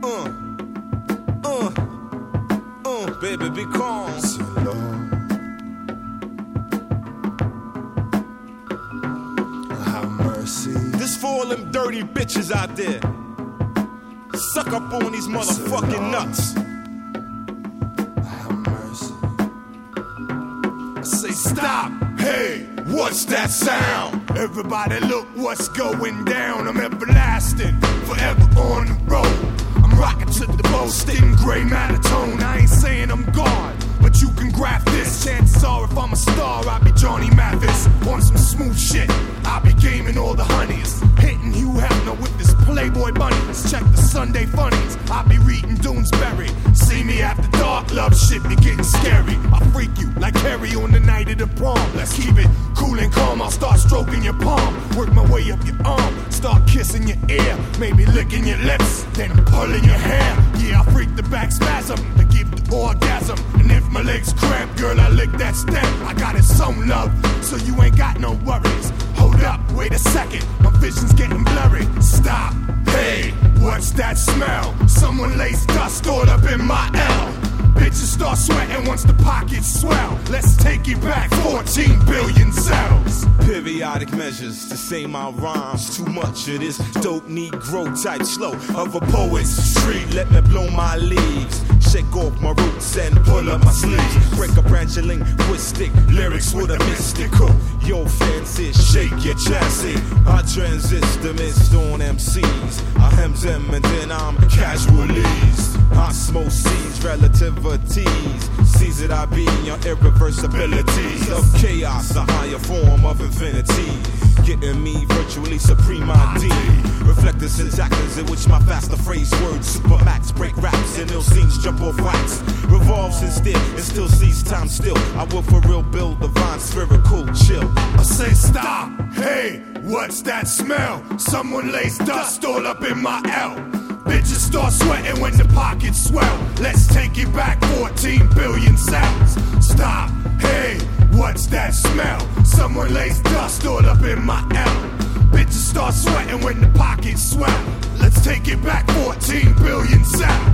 Baby, be calm. Have mercy. This for all them dirty bitches out there. Suck up on these motherfucking nuts. Have mercy. I say stop. Hey, what's that sound? Everybody look what's going down. I'm everlasting, forever on the road. I'm rocking to the most in gray matter tone. I ain't saying I'm God, but you can graph this. Chances are if I'm a star, I'll be Johnny Mathis. On some smooth shit, I'll be gaming all the honeys. Hitting Hugh Hefner with this Playboy bunny. Let's check the Sunday funnies. I'll be reading Doonesbury. See me after dark, love shit be getting scary. I'll freak you like Harry on the night of the prom. Let's keep it cool and calm. I'll start stroking your palm, work my way up your arm, start kissing your ear, maybe licking your lips, then pulling your hair. Yeah, I freak the back spasm to give the orgasm. And if my legs cramp, girl, I lick that stem. I got it some love, so you ain't got no worries. Hold up, wait a second, my vision's getting blurry. Stop, hey, what's that smell? Someone lays dust all up in my L. Bitches start sweating once the pockets swell. Let's take it back 14 billion cells. Periodic measures to say my rhymes. Too much of this dope Negro type slow of a poet's street. Let me blow my leaves, shake off my roots and pull up my sleeves. Break a branch of linguistic lyrics with a mystical. Yo, fancy, shake your chassis. I transistor mist on MCs. I hems them and then I'm casualties. I smoke seeds, relativities. Sees that I be your irreversibilities of chaos, a higher form of infinity. Getting me virtually supreme ID. Reflect the syntaxes in which my faster phrase words supermax break raps and ill scenes jump off wax. Revolves instead and still sees time still. I will for real build divine spherical chill. I say stop, hey, what's that smell? Someone lays dust all up in my L. Bitches start sweating when the pockets swell. Let's take it back 14 billion cells. Stop, hey, what's that smell? Someone lays dust all up in my L. Bitches start sweating when the pockets swell. Let's take it back 14 billion cells.